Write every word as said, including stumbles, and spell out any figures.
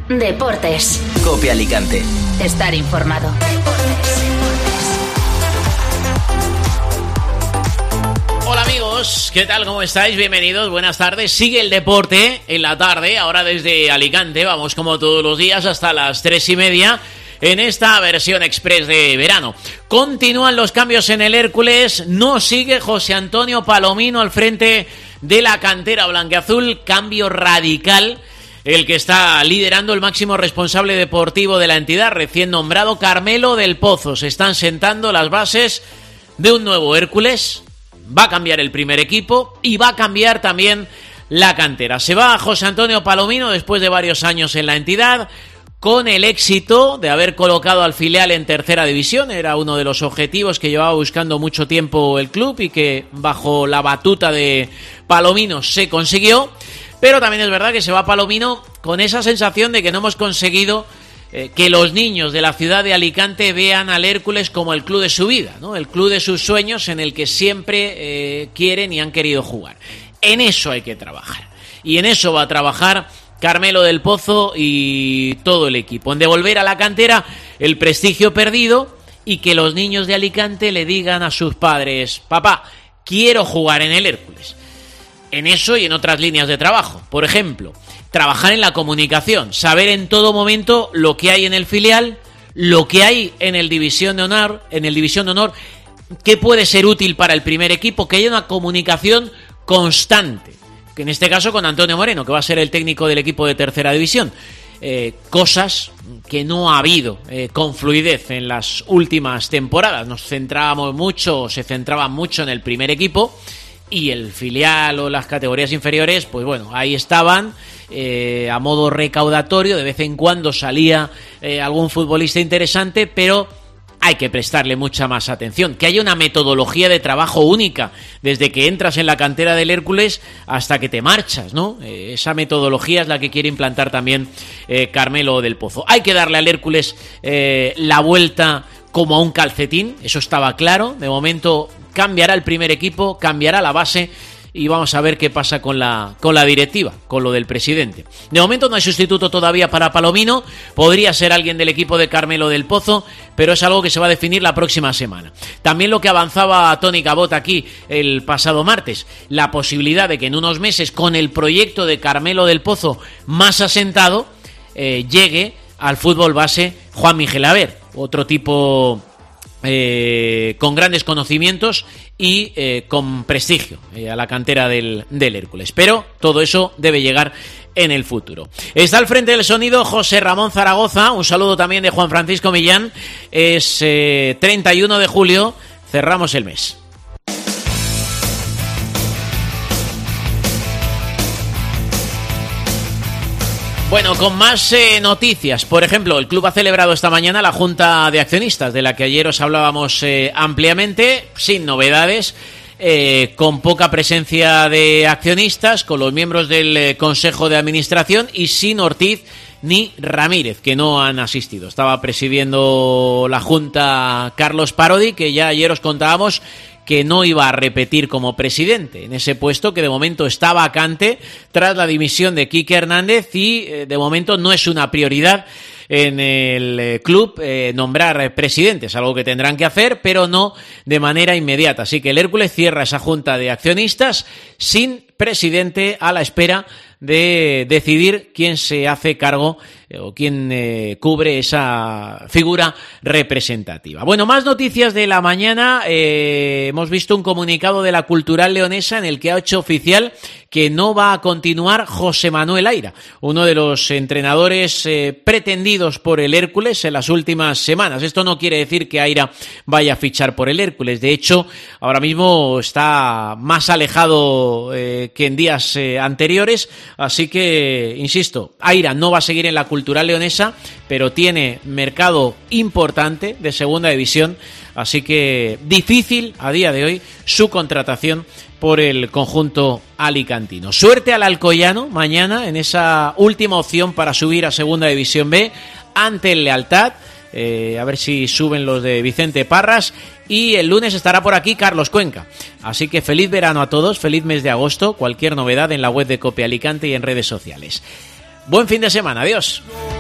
Deportes. COPE Alicante. Estar informado. Hola amigos, ¿qué tal? ¿Cómo estáis? Bienvenidos, buenas tardes. Sigue el deporte en la tarde, ahora desde Alicante. Vamos como todos los días hasta las tres y media en esta versión express de verano. Continúan los cambios en el Hércules. No sigue José Antonio Palomino al frente de la cantera blanquiazul. Cambio radical. El que está liderando el máximo responsable deportivo de la entidad, recién nombrado Carmelo del Pozo. Se están sentando las bases de un nuevo Hércules. Va a cambiar el primer equipo y va a cambiar también la cantera. Se va a José Antonio Palomino después de varios años en la entidad, con el éxito de haber colocado al filial en tercera división. Era uno de los objetivos que llevaba buscando mucho tiempo el club y que bajo la batuta de Palomino se consiguió. Pero también es verdad que se va Palomino con esa sensación de que no hemos conseguido eh, que los niños de la ciudad de Alicante vean al Hércules como el club de su vida, ¿no? El club de sus sueños en el que siempre eh, quieren y han querido jugar. En eso hay que trabajar. Y en eso va a trabajar Carmelo del Pozo y todo el equipo. En devolver a la cantera el prestigio perdido y que los niños de Alicante le digan a sus padres: papá, quiero jugar en el Hércules. En eso y en otras líneas de trabajo. Por ejemplo, trabajar en la comunicación, saber en todo momento lo que hay en el filial, lo que hay en el División de Honor, en el División de Honor, qué puede ser útil para el primer equipo, que haya una comunicación constante. Que en este caso con Antonio Moreno, que va a ser el técnico del equipo de tercera división. Eh, cosas que no ha habido eh, con fluidez en las últimas temporadas. Nos centrábamos mucho, se centraban mucho en el primer equipo. Y el filial o las categorías inferiores, pues bueno, ahí estaban eh, a modo recaudatorio. De vez en cuando salía eh, algún futbolista interesante, pero hay que prestarle mucha más atención. Que haya una metodología de trabajo única, desde que entras en la cantera del Hércules hasta que te marchas, ¿no? Eh, esa metodología es la que quiere implantar también eh, Carmelo del Pozo. Hay que darle al Hércules eh, la vuelta como a un calcetín, eso estaba claro. De momento cambiará el primer equipo, cambiará la base y vamos a ver qué pasa con la, con la directiva, con lo del presidente. De momento no hay sustituto todavía para Palomino, podría ser alguien del equipo de Carmelo del Pozo, pero es algo que se va a definir la próxima semana. También lo que avanzaba Tony Cabot aquí el pasado martes, la posibilidad de que en unos meses, con el proyecto de Carmelo del Pozo más asentado, eh, llegue al fútbol base Juan Miguel Haber, otro tipo eh, con grandes conocimientos y eh, con prestigio eh, a la cantera del, del Hércules. Pero todo eso debe llegar en el futuro. Está al frente del sonido José Ramón Zaragoza. Un saludo también de Juan Francisco Millán. Es eh, treinta y uno de julio, cerramos el mes. Bueno, con más eh, noticias. Por ejemplo, el club ha celebrado esta mañana la Junta de Accionistas, de la que ayer os hablábamos eh, ampliamente, sin novedades, eh, con poca presencia de accionistas, con los miembros del eh, Consejo de Administración y sin Ortiz ni Ramírez, que no han asistido. Estaba presidiendo la Junta Carlos Parodi, que ya ayer os contábamos que no iba a repetir como presidente en ese puesto que de momento está vacante tras la dimisión de Quique Hernández y eh, de momento no es una prioridad en el eh, club eh, nombrar presidentes, algo que tendrán que hacer, pero no de manera inmediata. Así que el Hércules cierra esa junta de accionistas sin presidente, a la espera de decidir quién se hace cargo eh, o quién eh, cubre esa figura representativa. Bueno, más noticias de la mañana. Eh, hemos visto un comunicado de la Cultural Leonesa en el que ha hecho oficial que no va a continuar José Manuel Aira, uno de los entrenadores eh, pretendidos por el Hércules en las últimas semanas. Esto no quiere decir que Aira vaya a fichar por el Hércules. De hecho, ahora mismo está más alejado eh, que en días eh, anteriores. Así que, insisto, Aira no va a seguir en la Cultural Leonesa, pero tiene mercado importante de segunda división, así que difícil a día de hoy su contratación por el conjunto alicantino. Suerte al Alcoyano mañana en esa última opción para subir a segunda división B ante el Lealtad. Eh, a ver si suben los de Vicente Parras, y el lunes estará por aquí Carlos Cuenca. Así que feliz verano a todos, feliz mes de agosto. Cualquier novedad en la web de COPE Alicante y en redes sociales. Buen fin de semana, adiós.